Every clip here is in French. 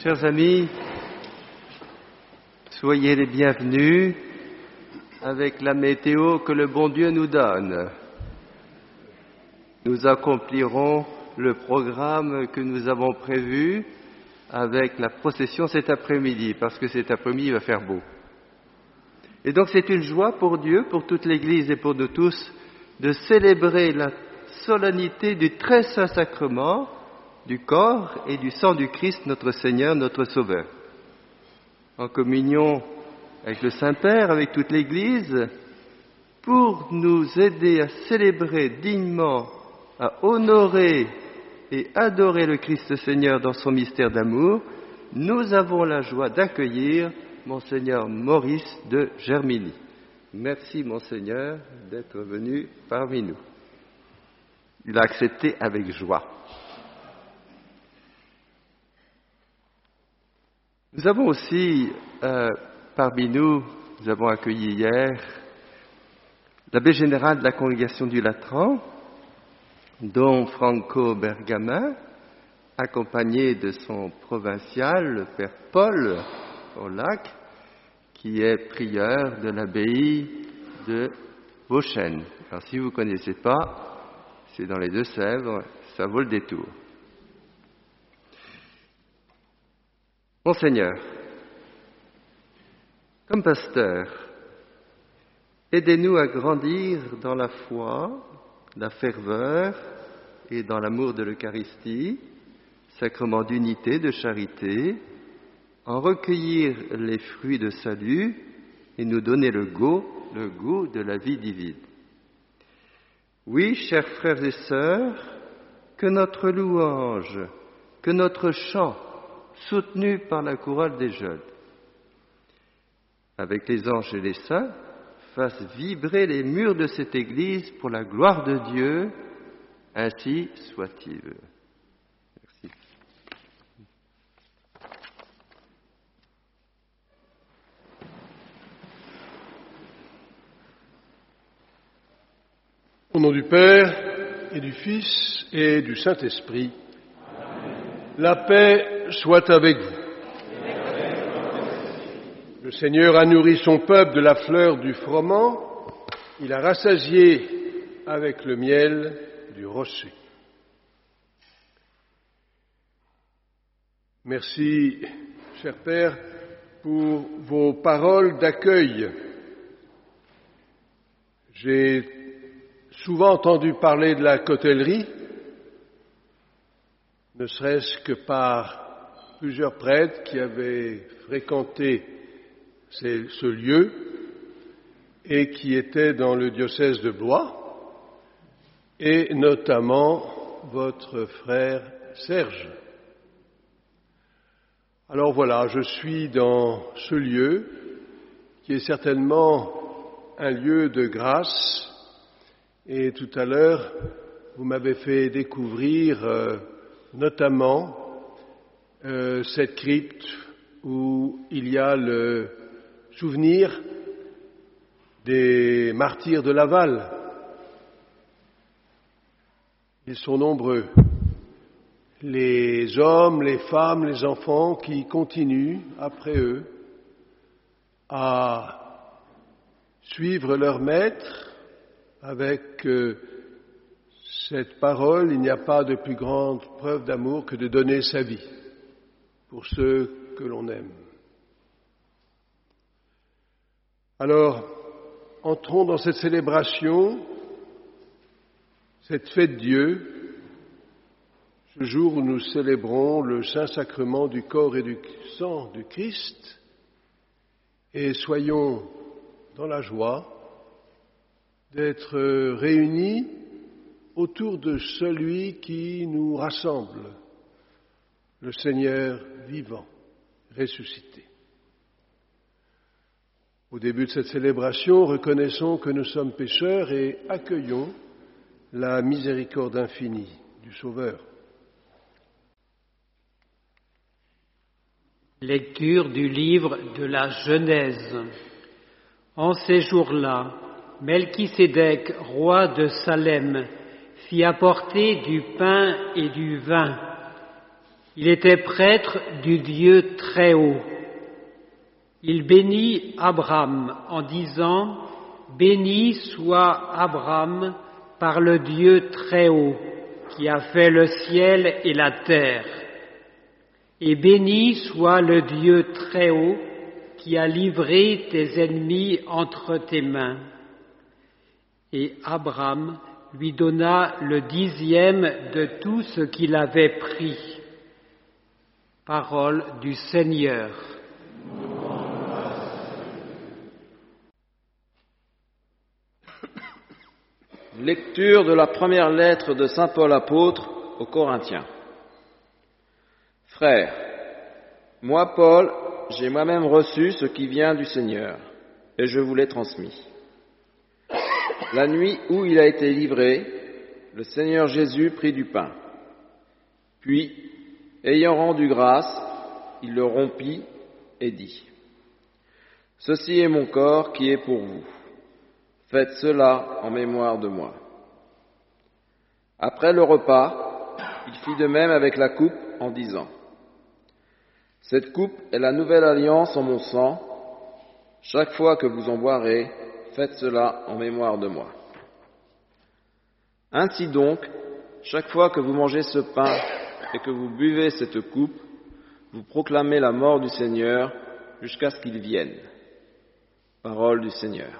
Chers amis, soyez les bienvenus avec la météo que le bon Dieu nous donne. Nous accomplirons le programme que nous avons prévu avec la procession cet après-midi, parce que cet après-midi il va faire beau. Et donc c'est une joie pour Dieu, pour toute l'Église et pour nous tous, de célébrer la solennité du très saint sacrement du corps et du sang du Christ, notre Seigneur, notre Sauveur. En communion avec le Saint-Père, avec toute l'Église, pour nous aider à célébrer dignement, à honorer et adorer le Christ Seigneur dans son mystère d'amour, nous avons la joie d'accueillir Monseigneur Maurice de Germigny. Merci Monseigneur d'être venu parmi nous. Il a accepté avec joie. Nous avons aussi parmi nous, nous avons accueilli hier l'abbé général de la congrégation du Latran, Don Franco Bergamin, accompagné de son provincial, le père Paul Orlac, qui est prieur de l'abbaye de Vauchêne. Alors si vous ne connaissez pas, c'est dans les Deux-Sèvres, ça vaut le détour. Monseigneur, comme pasteur, aidez-nous à grandir dans la foi, la ferveur et dans l'amour de l'Eucharistie, sacrement d'unité, de charité, en recueillir les fruits de salut et nous donner le goût de la vie divine. Oui, chers frères et sœurs, que notre louange, que notre chant, soutenu par la chorale des jeunes, avec les anges et les saints, fasse vibrer les murs de cette Église pour la gloire de Dieu, ainsi soit-il. Merci. Au nom du Père et du Fils et du Saint-Esprit, la paix soit avec vous. Le Seigneur a nourri son peuple de la fleur du froment, il a rassasié avec le miel du rocher. Merci, cher Père, pour vos paroles d'accueil. J'ai souvent entendu parler de la cotellerie, ne serait-ce que par plusieurs prêtres qui avaient fréquenté ce lieu et qui étaient dans le diocèse de Blois, et notamment votre frère Serge. Alors voilà, je suis dans ce lieu qui est certainement un lieu de grâce, et tout à l'heure, vous m'avez fait découvrir notamment cette crypte où il y a le souvenir des martyrs de Laval. Ils sont nombreux, les hommes, les femmes, les enfants qui continuent après eux à suivre leur maître avec cette parole, il n'y a pas de plus grande preuve d'amour que de donner sa vie pour ceux que l'on aime. Alors, entrons dans cette célébration, cette fête Dieu, ce jour où nous célébrons le Saint-Sacrement du corps et du sang du Christ, et soyons dans la joie d'être réunis autour de celui qui nous rassemble, le Seigneur vivant, ressuscité. Au début de cette célébration, reconnaissons que nous sommes pécheurs et accueillons la miséricorde infinie du Sauveur. Lecture du livre de la Genèse. En ces jours-là, Melchisédek, roi de Salem, fit apporter du pain et du vin. Il était prêtre du Dieu très haut. Il bénit Abraham en disant « Béni soit Abraham par le Dieu très haut, qui a fait le ciel et la terre. Et béni soit le Dieu très haut, qui a livré tes ennemis entre tes mains. » Et Abraham lui donna le 10e de tout ce qu'il avait pris. Parole du Seigneur. Lecture de la première lettre de saint Paul apôtre aux Corinthiens. Frères, moi Paul, j'ai moi-même reçu ce qui vient du Seigneur, et je vous l'ai transmis. La nuit où il a été livré, le Seigneur Jésus prit du pain. Puis, ayant rendu grâce, il le rompit et dit : « Ceci est mon corps qui est pour vous. Faites cela en mémoire de moi. » Après le repas, il fit de même avec la coupe en disant : « Cette coupe est la nouvelle alliance en mon sang. Chaque fois que vous en boirez, faites cela en mémoire de moi. Ainsi donc, chaque fois que vous mangez ce pain et que vous buvez cette coupe, vous proclamez la mort du Seigneur jusqu'à ce qu'il vienne. » Parole du Seigneur.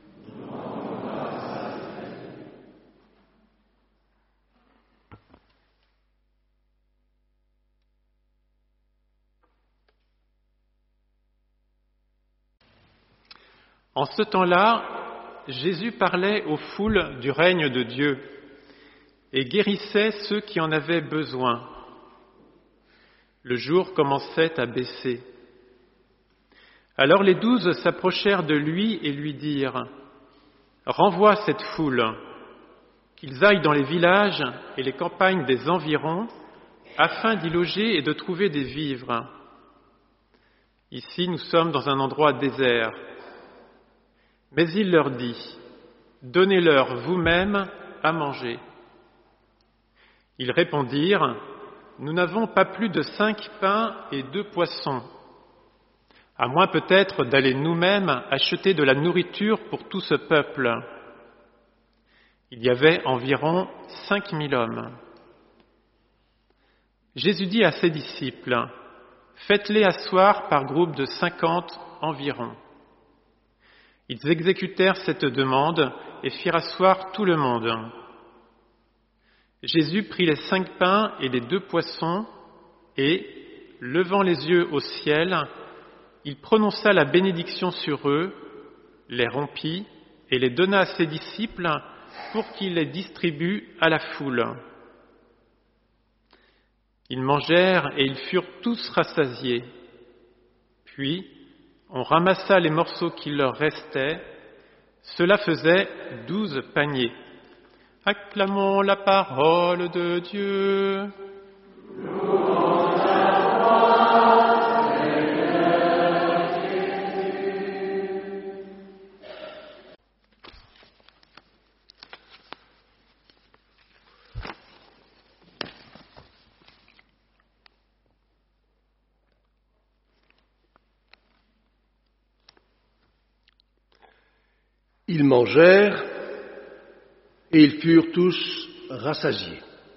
En ce temps-là, Jésus parlait aux foules du règne de Dieu et guérissait ceux qui en avaient besoin. Le jour commençait à baisser. Alors les 12 s'approchèrent de lui et lui dirent : « Renvoie cette foule, qu'ils aillent dans les villages et les campagnes des environs, afin d'y loger et de trouver des vivres. Ici, nous sommes dans un endroit désert. » Mais il leur dit : « Donnez-leur vous-même à manger. » Ils répondirent : « Nous n'avons pas plus de 5 pains et 2 poissons, à moins peut-être d'aller nous-mêmes acheter de la nourriture pour tout ce peuple. » Il y avait environ 5000 hommes. Jésus dit à ses disciples : « Faites-les asseoir par groupe de 50 environ. » Ils exécutèrent cette demande et firent asseoir tout le monde. Jésus prit les 5 pains et les 2 poissons et, levant les yeux au ciel, il prononça la bénédiction sur eux, les rompit et les donna à ses disciples pour qu'ils les distribuent à la foule. Ils mangèrent et ils furent tous rassasiés. Puis, on ramassa les morceaux qui leur restaient. Cela faisait 12 paniers. Acclamons la parole de Dieu. Ils mangèrent et ils furent tous rassasiés.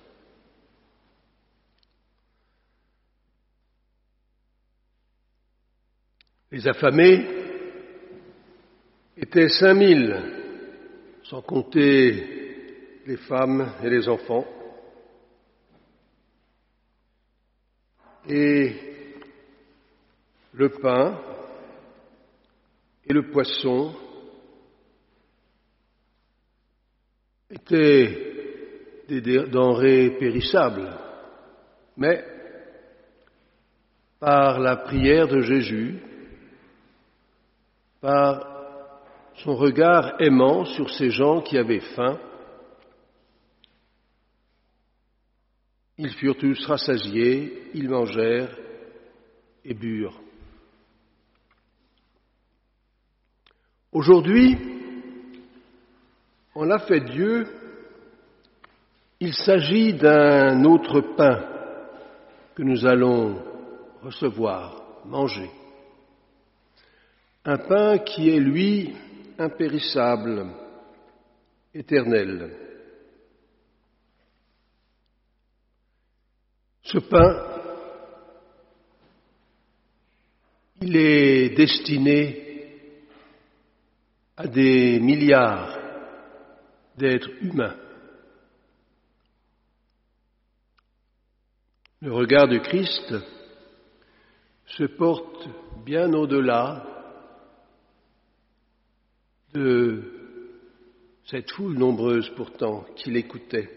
Les affamés étaient 5000, sans compter les femmes et les enfants. Et le pain et le poisson étaient des denrées périssables, mais par la prière de Jésus, par son regard aimant sur ces gens qui avaient faim, ils furent tous rassasiés, ils mangèrent et burent. Aujourd'hui, en l'a fait Dieu, il s'agit d'un autre pain, que nous allons recevoir, manger. Un pain qui est, lui, impérissable, éternel. Ce pain, il est destiné à des milliards d'êtres humains. Le regard du Christ se porte bien au-delà de cette foule nombreuse pourtant qui l'écoutait.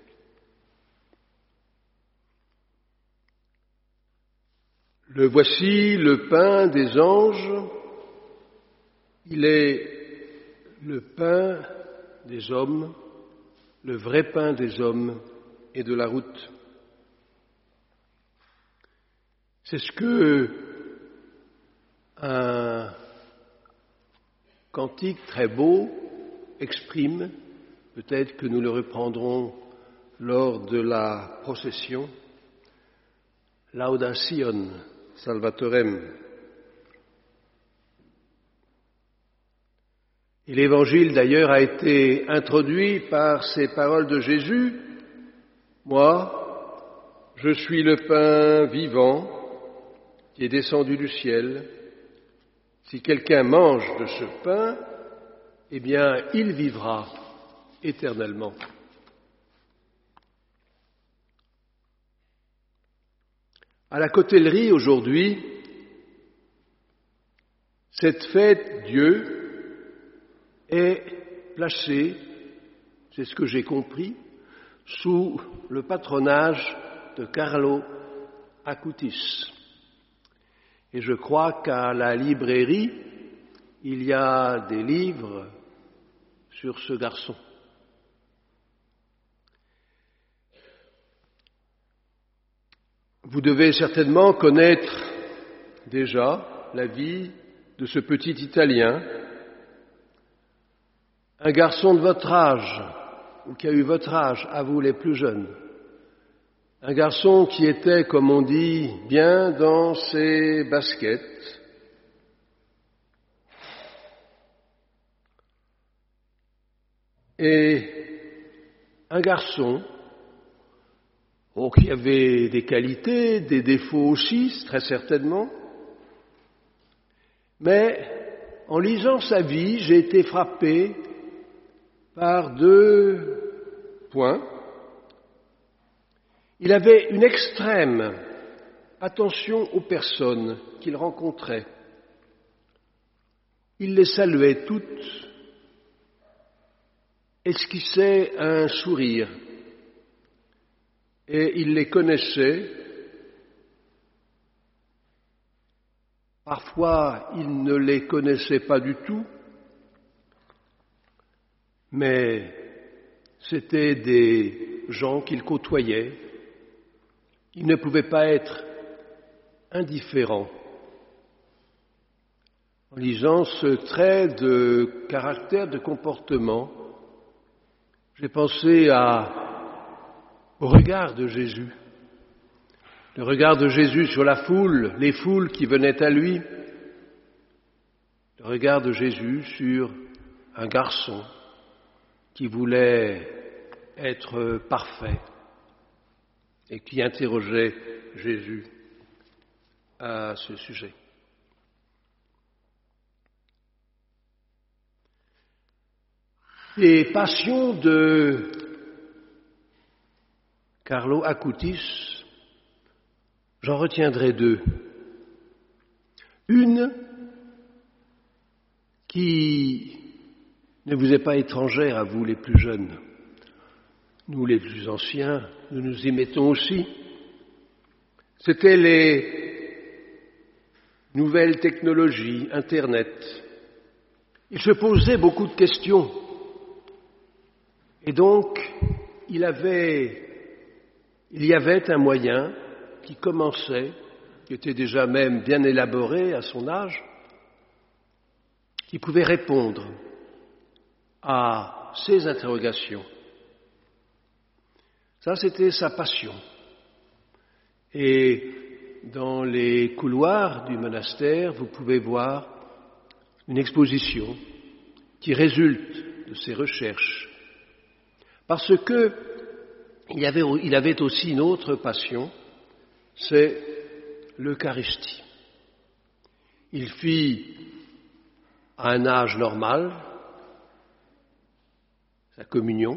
Le voici, le pain des anges, il est le pain des hommes, le vrai pain des hommes et de la route. C'est ce que un cantique très beau exprime, peut-être que nous le reprendrons lors de la procession, Laudationem Salvatorem. Et l'évangile d'ailleurs a été introduit par ces paroles de Jésus. Moi, je suis le pain vivant qui est descendu du ciel. Si quelqu'un mange de ce pain, eh bien, il vivra éternellement. À la Cotellerie, aujourd'hui, cette fête Dieu est placée, c'est ce que j'ai compris, sous le patronage de Carlo Acutis. Et je crois qu'à la librairie, il y a des livres sur ce garçon. Vous devez certainement connaître déjà la vie de ce petit Italien, un garçon de votre âge, ou qui a eu votre âge, à vous les plus jeunes. Un garçon qui était, comme on dit, bien dans ses baskets. Et un garçon qui avait des qualités, des défauts aussi, très certainement. Mais en lisant sa vie, j'ai été frappé par 2 points. Il avait une extrême attention aux personnes qu'il rencontrait. Il les saluait toutes, esquissait un sourire, et il les connaissait. Parfois, il ne les connaissait pas du tout, mais c'étaient des gens qu'il côtoyait. Il ne pouvait pas être indifférent. En lisant ce trait de caractère, de comportement, j'ai pensé au regard de Jésus. Le regard de Jésus sur la foule, les foules qui venaient à lui. Le regard de Jésus sur un garçon qui voulait être parfait et qui interrogeait Jésus à ce sujet. Les passions de Carlo Acutis, j'en retiendrai 2. Une qui ne vous est pas étrangère à vous les plus jeunes. Nous les plus anciens, nous nous y mettons aussi. C'était les nouvelles technologies, Internet. Il se posait beaucoup de questions. Et donc, il y avait un moyen qui commençait, qui était déjà même bien élaboré à son âge, qui pouvait répondre à ces interrogations. Ça, c'était sa passion. Et dans les couloirs du monastère, vous pouvez voir une exposition qui résulte de ces recherches. Parce que il avait aussi une autre passion, c'est l'Eucharistie. Il fit à un âge normal sa communion,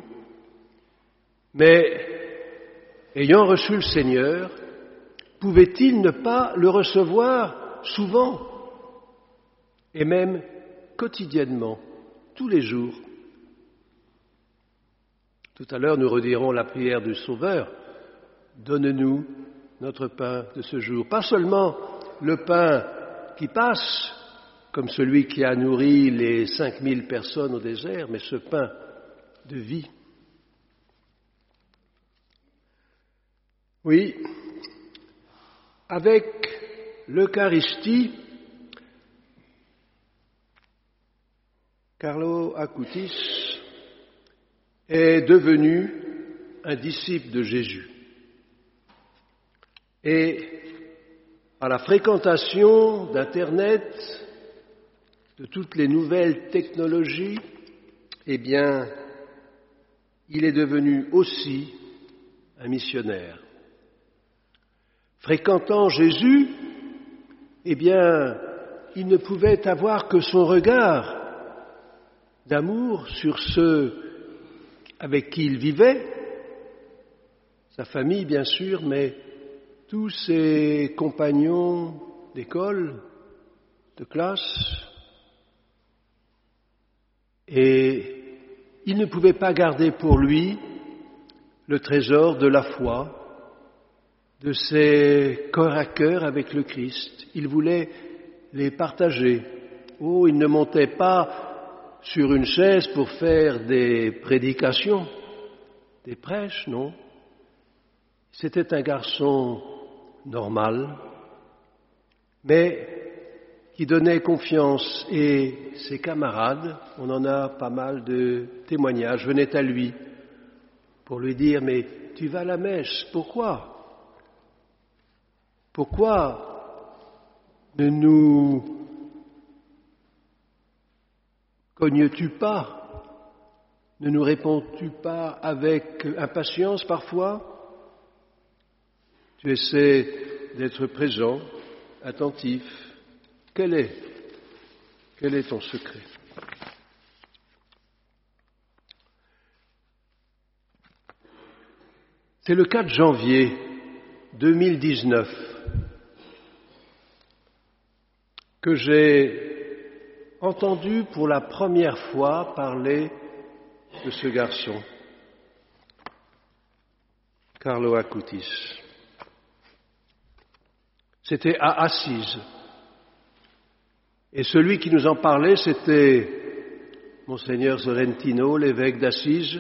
mais ayant reçu le Seigneur, pouvait-il ne pas le recevoir souvent et même quotidiennement, tous les jours? Tout à l'heure, nous redirons la prière du Sauveur. Donne-nous notre pain de ce jour. Pas seulement le pain qui passe, comme celui qui a nourri les 5000 personnes au désert, mais ce pain de vie. Oui, avec l'Eucharistie, Carlo Acutis est devenu un disciple de Jésus. Et à la fréquentation d'Internet, de toutes les nouvelles technologies, eh bien, il est devenu aussi un missionnaire. Fréquentant Jésus, eh bien, il ne pouvait avoir que son regard d'amour sur ceux avec qui il vivait, sa famille bien sûr, mais tous ses compagnons d'école, de classe, et il ne pouvait pas garder pour lui le trésor de la foi, de ses corps à cœur avec le Christ. Il voulait les partager. Oh, il ne montait pas sur une chaise pour faire des prédications, des prêches, non. C'était un garçon normal, mais qui donnait confiance, et ses camarades, on en a pas mal de témoignages, venaient à lui pour lui dire « Mais tu vas à la messe, pourquoi ? Pourquoi ne nous cognes-tu pas? Ne nous réponds-tu pas avec impatience parfois? Tu essaies d'être présent, attentif. Quel est ton secret? C'est le 4 janvier 2019 que j'ai entendu pour la première fois parler de ce garçon, Carlo Acutis. C'était à Assise. Et celui qui nous en parlait, c'était Monseigneur Sorrentino, l'évêque d'Assise.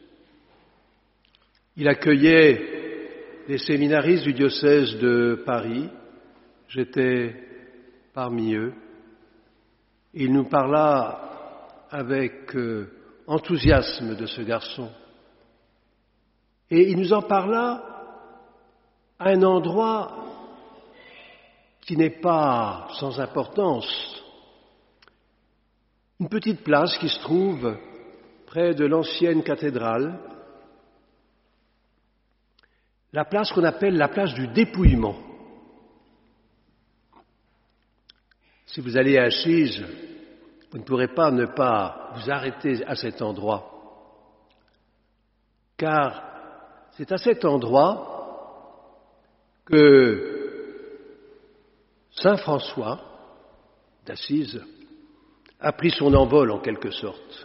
Il accueillait les séminaristes du diocèse de Paris. J'étais parmi eux. Il nous parla avec enthousiasme de ce garçon. Et il nous en parla à un endroit qui n'est pas sans importance. Une petite place qui se trouve près de l'ancienne cathédrale, la place qu'on appelle la place du dépouillement. Si vous allez à Assise, vous ne pourrez pas ne pas vous arrêter à cet endroit, car c'est à cet endroit que Saint François d'Assise a pris son envol en quelque sorte.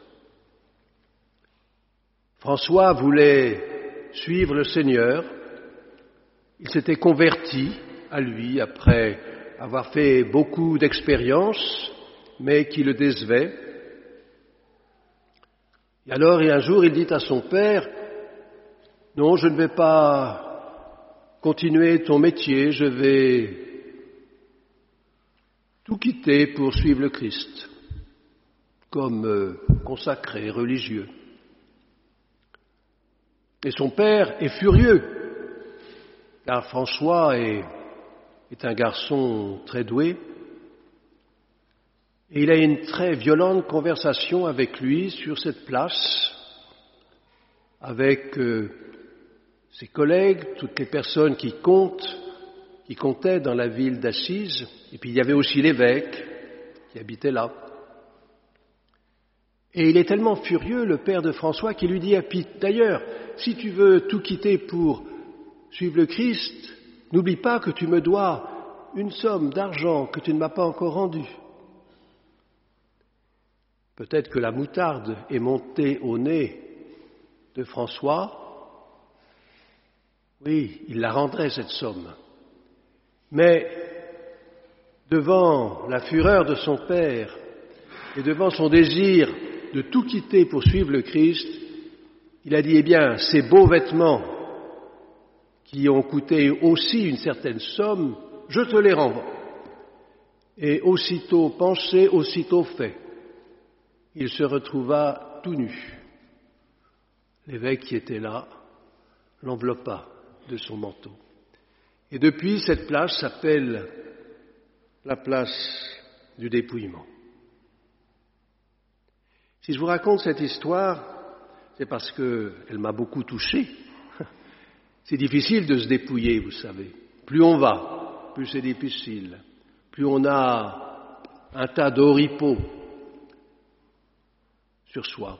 François voulait suivre le Seigneur, il s'était converti à lui après avoir fait beaucoup d'expériences, mais qui le décevaient. Et alors, un jour, il dit à son père, « Non, je ne vais pas continuer ton métier, je vais tout quitter pour suivre le Christ, comme consacré, religieux. » Et son père est furieux. car François est un garçon très doué, et il a une très violente conversation avec lui sur cette place, avec ses collègues, toutes les personnes qui comptaient dans la ville d'Assise, et puis il y avait aussi l'évêque qui habitait là. Et il est tellement furieux, le père de François, qu'il lui dit: d'ailleurs, si tu veux tout quitter pour suivre le Christ, n'oublie pas que tu me dois une somme d'argent que tu ne m'as pas encore rendue. Peut-être que la moutarde est montée au nez de François. Oui, il la rendrait, cette somme. Mais devant la fureur de son père et devant son désir de tout quitter pour suivre le Christ, il a dit: eh bien, ces beaux vêtements qui ont coûté aussi une certaine somme, je te les renvoie. Et aussitôt pensé, aussitôt fait, il se retrouva tout nu. L'évêque qui était là l'enveloppa de son manteau. Et depuis, cette place s'appelle la place du dépouillement. Si je vous raconte cette histoire, c'est parce qu'elle m'a beaucoup touché. C'est difficile de se dépouiller, vous savez. Plus on va, plus c'est difficile. Plus on a un tas d'oripeaux sur soi.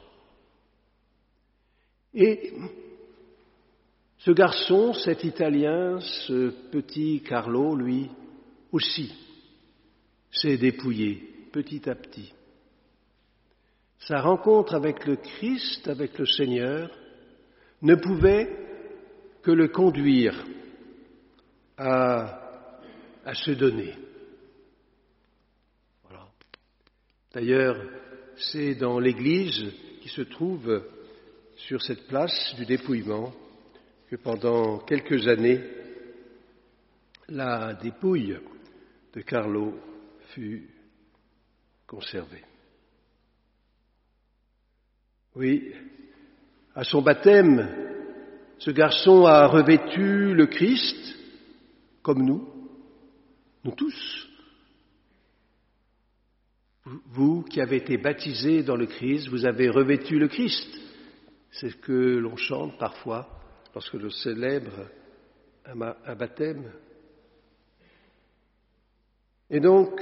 Et ce garçon, cet Italien, ce petit Carlo, lui aussi, s'est dépouillé petit à petit. Sa rencontre avec le Christ, avec le Seigneur, ne pouvait que le conduire à se donner. Voilà. D'ailleurs, c'est dans l'église qui se trouve sur cette place du dépouillement que pendant quelques années, la dépouille de Carlo fut conservée. Oui, à son baptême, ce garçon a revêtu le Christ, comme nous tous. Vous qui avez été baptisés dans le Christ, vous avez revêtu le Christ. C'est ce que l'on chante parfois lorsque l'on célèbre un baptême. Et donc,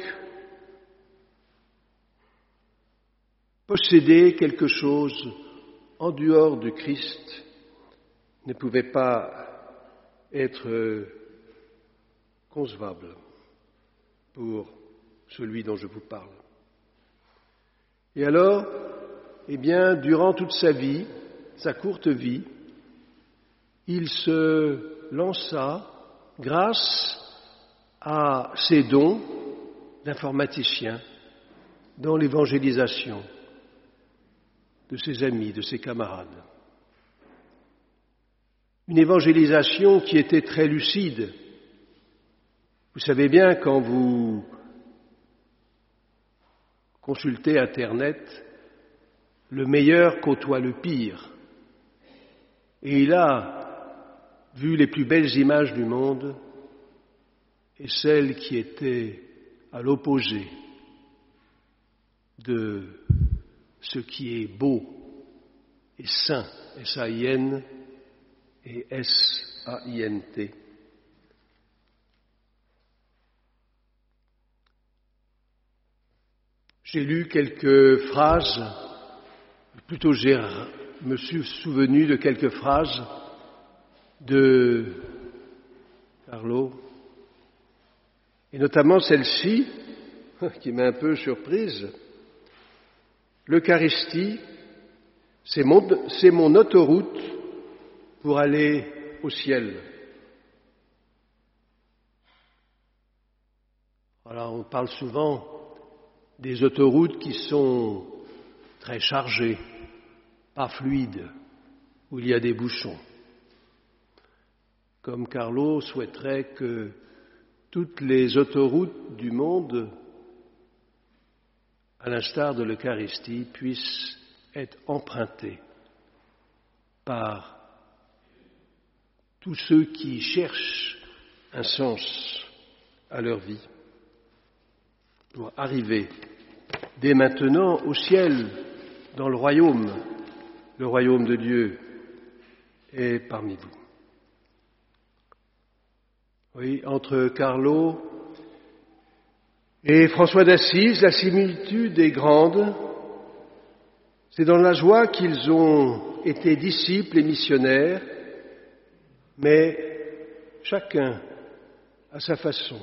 posséder quelque chose en dehors du Christ ne pouvait pas être concevable pour celui dont je vous parle. Et alors, eh bien, durant toute sa vie, sa courte vie, il se lança, grâce à ses dons d'informaticien, dans l'évangélisation de ses amis, de ses camarades. Une évangélisation qui était très lucide. Vous savez bien, quand vous consultez Internet, le meilleur côtoie le pire. Et il a vu les plus belles images du monde et celles qui étaient à l'opposé de ce qui est beau et saint, S-A-I-N et S-A-I-N-T. J'ai lu quelques phrases, plutôt me suis souvenu de quelques phrases de Carlo, et notamment celle-ci, qui m'a un peu surprise. L'Eucharistie, c'est mon autoroute pour aller au ciel. Voilà, on parle souvent des autoroutes qui sont très chargées, pas fluides, où il y a des bouchons. Comme Carlo souhaiterait que toutes les autoroutes du monde, à l'instar de l'Eucharistie, puissent être empruntées par tous ceux qui cherchent un sens à leur vie, pour arriver dès maintenant au ciel, dans le royaume de Dieu est parmi vous. Oui, entre Carlo et François d'Assise, la similitude est grande. C'est dans la joie qu'ils ont été disciples et missionnaires, mais chacun à sa façon,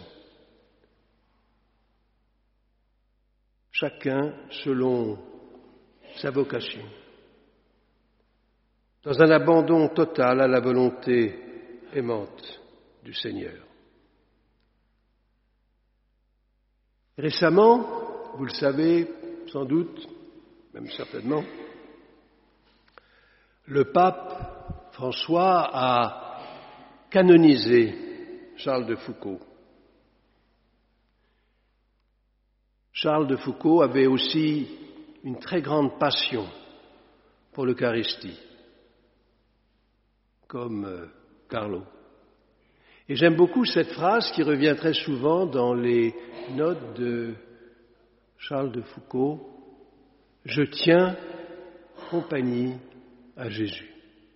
chacun selon sa vocation, dans un abandon total à la volonté aimante du Seigneur. Récemment, vous le savez sans doute, même certainement, le pape François a canonisé Charles de Foucauld. Charles de Foucauld avait aussi une très grande passion pour l'Eucharistie, comme Carlo. Et j'aime beaucoup cette phrase qui revient très souvent dans les notes de Charles de Foucauld. « Je tiens compagnie à Jésus ».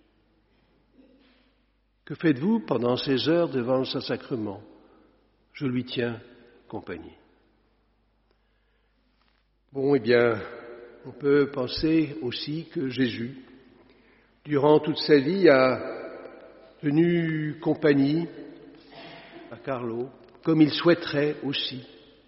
Que faites-vous pendant ces heures devant le Saint-Sacrement ? Je lui tiens compagnie. Bon, eh bien, on peut penser aussi que Jésus, durant toute sa vie, a tenu compagnie à Carlo, comme il souhaiterait aussi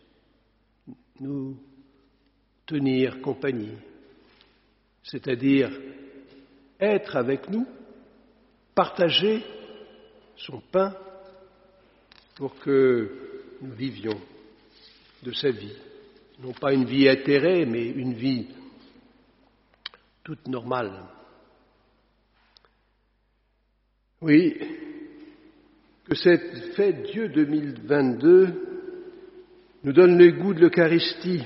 nous tenir compagnie, c'est-à-dire être avec nous, partager son pain pour que nous vivions de sa vie. Non pas une vie atterrée, mais une vie toute normale. Oui, que cette fête Dieu 2022 nous donne le goût de l'Eucharistie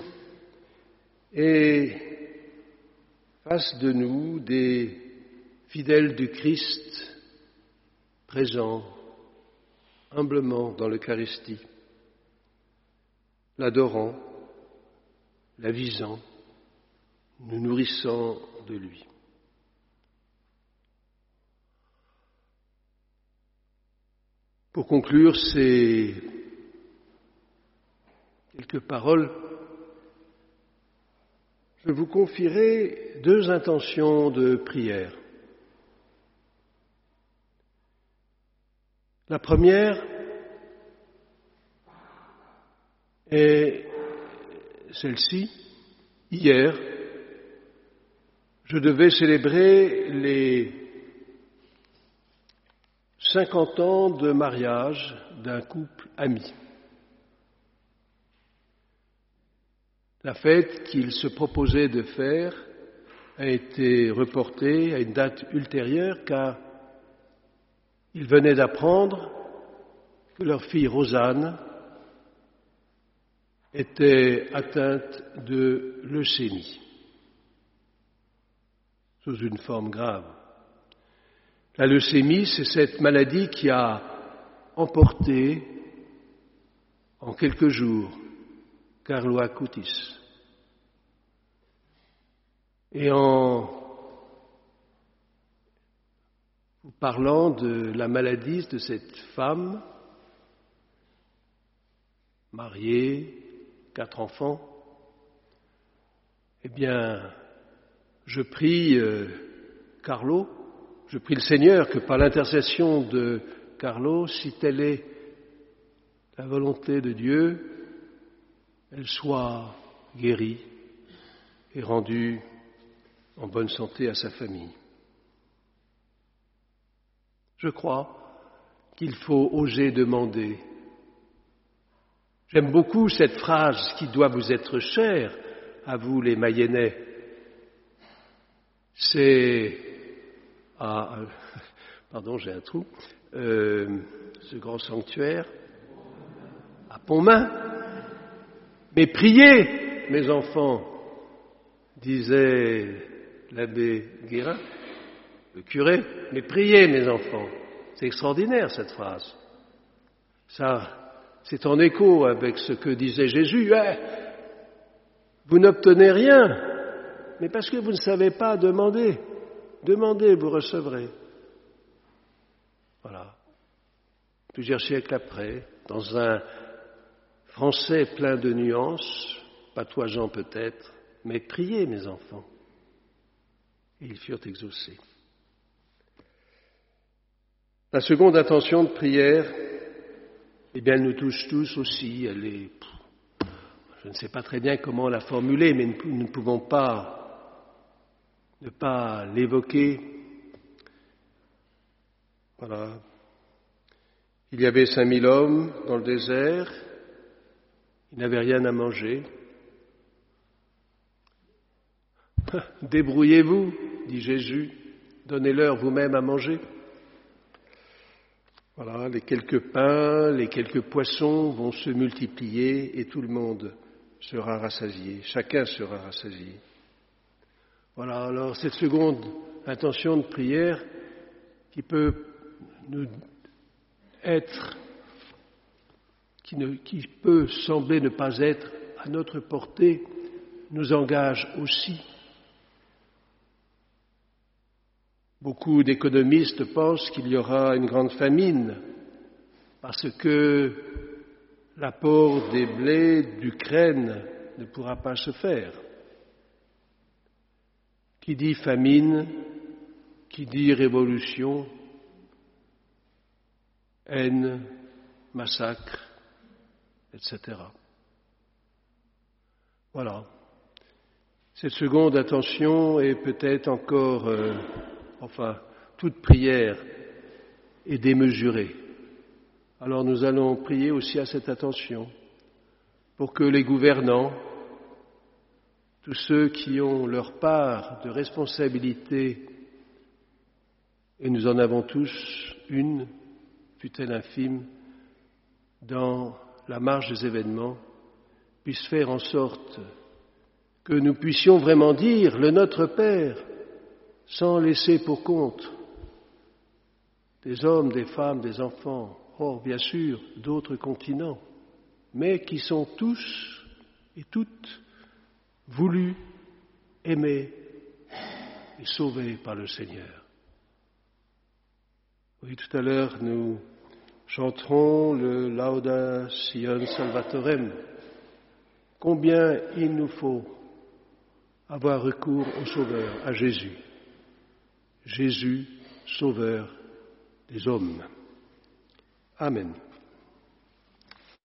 et fasse de nous des fidèles du Christ présents humblement dans l'Eucharistie, l'adorant, la visant, nous nourrissant de lui. Pour conclure ces quelques paroles, je vous confierai 2 intentions de prière. La première est celle-ci. Hier, je devais célébrer les 50 ans de mariage d'un couple ami. La fête qu'il se proposait de faire a été reportée à une date ultérieure car ils venaient d'apprendre que leur fille Rosanne était atteinte de leucémie, sous une forme grave. La leucémie, c'est cette maladie qui a emporté en quelques jours Carlo Acutis. Et en vous parlant de la maladie de cette femme, mariée, 4 enfants, eh bien, je prie Carlo, je prie le Seigneur que par l'intercession de Carlo, si telle est la volonté de Dieu, elle soit guérie et rendue en bonne santé à sa famille. Je crois qu'il faut oser demander. J'aime beaucoup cette phrase qui doit vous être chère, à vous les Mayennais. C'est pardon, j'ai un trou, ce grand sanctuaire à Pontmain. Mais priez, mes enfants, disait l'abbé Guérin, le curé, mais priez, mes enfants. C'est extraordinaire cette phrase. Ça, c'est en écho avec ce que disait Jésus. Vous n'obtenez rien, mais parce que vous ne savez pas demander. Demandez, vous recevrez. Voilà. Plusieurs siècles après, dans un français plein de nuances, patoisant peut-être, mais priez, mes enfants. Et ils furent exaucés. La seconde intention de prière, eh bien, elle nous touche tous aussi. Elle est, je ne sais pas très bien comment la formuler, mais nous ne pouvons pas ne pas l'évoquer. Voilà. Il y avait 5000 hommes dans le désert. Ils n'avaient rien à manger. Débrouillez-vous, dit Jésus. Donnez-leur vous-même à manger. Voilà, les quelques pains, les quelques poissons vont se multiplier et tout le monde sera rassasié. Chacun sera rassasié. Voilà, alors cette seconde intention de prière qui peut nous être, qui peut sembler ne pas être à notre portée, nous engage aussi. Beaucoup d'économistes pensent qu'il y aura une grande famine parce que l'apport des blés d'Ukraine ne pourra pas se faire. Qui dit famine, qui dit révolution, haine, massacre, etc. Voilà. Cette seconde attention est peut-être encore, toute prière est démesurée. Alors nous allons prier aussi à cette attention pour que les gouvernants, tous ceux qui ont leur part de responsabilité, et nous en avons tous une, fût-elle infime, dans la marche des événements, puissent faire en sorte que nous puissions vraiment dire le Notre Père, sans laisser pour compte des hommes, des femmes, des enfants, bien sûr, d'autres continents, mais qui sont tous et toutes voulus, aimés et sauvés par le Seigneur. Oui, tout à l'heure, nous chanterons le Lauda Sion Salvatorem. Combien il nous faut avoir recours au Sauveur, à Jésus. Jésus, Sauveur des hommes. Amen.